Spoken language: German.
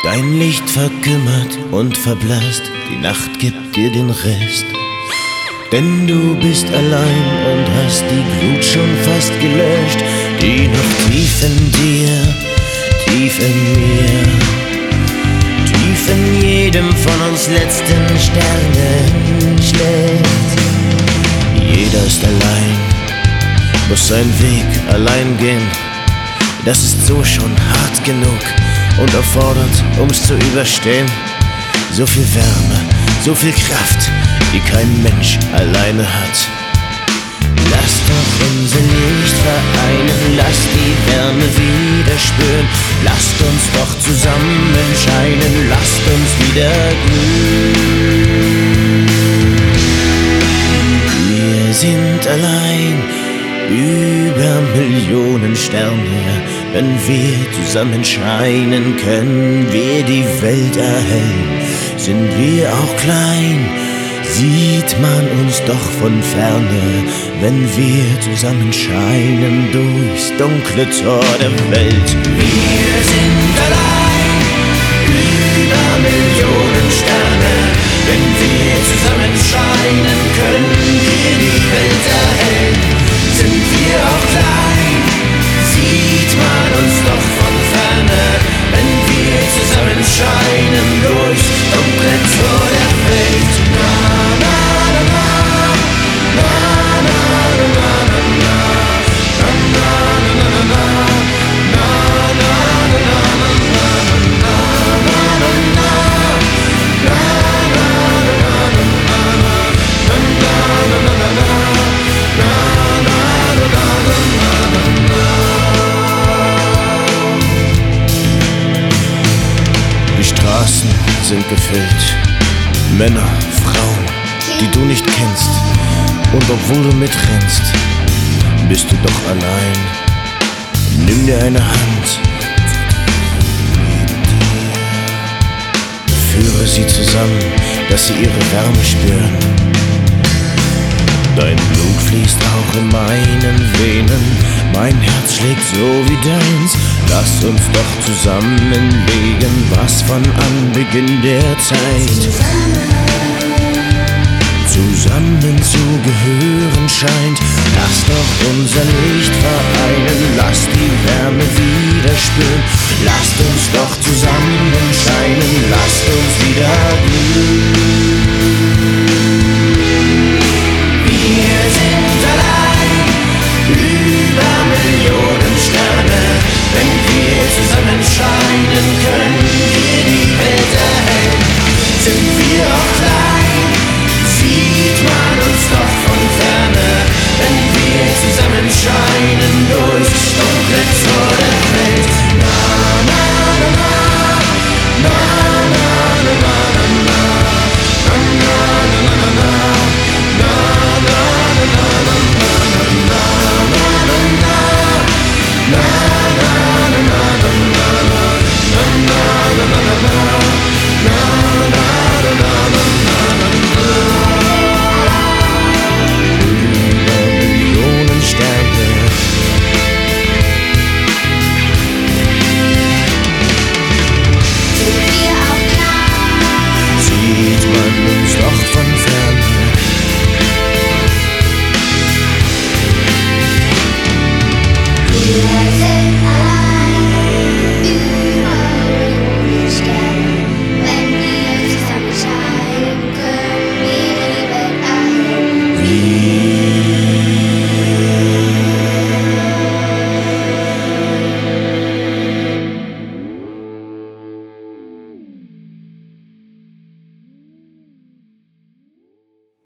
Dein Licht verkümmert und verblasst, die Nacht gibt dir den Rest. Denn du bist allein und hast die Glut schon fast gelöscht, die noch tief in dir, tief in mir, tief in jedem von uns letzten Sternen schläft. Jeder ist allein, muss seinen Weg allein gehen. Das ist so schon hart genug und erfordert, um's zu überstehen, so viel Wärme, so viel Kraft, die kein Mensch alleine hat. Lasst doch unser Licht vereinen, lasst die Wärme wieder spüren. Lasst uns doch zusammen scheinen, lasst uns wieder glühen. Wir sind allein über Millionen Sterne. Wenn wir zusammen scheinen, können wir die Welt erhellen. Sind wir auch klein, sieht man uns doch von ferne. Wenn wir zusammen scheinen durchs dunkle Tor der Welt. Wir sind allein über Millionen Sterne. Wenn wir zusammen scheinen, können wir die Welt erhellen. Sind wir auch klein, sieht man uns doch von ferne. Wenn wir zusammen scheinen durchs dunkle Tor der Welt. Na, na, na, na, na, na, na, na, na, na, na, na, Die Straßen sind gefüllt, Männer, Frauen, die du nicht kennst. Und obwohl du mitrennst, bist du doch allein. Nimm dir eine Hand, führe sie zusammen, dass sie ihre Wärme spüren. Dein Blut fließt auch in meinen Venen, mein Herz schlägt so wie deins. Lass uns doch zusammenlegen, was von Anbeginn der Zeit zusammen zu gehören scheint. Lass doch unser Licht vereinen, lass die Wärme wieder spüren. Lasst uns doch zusammen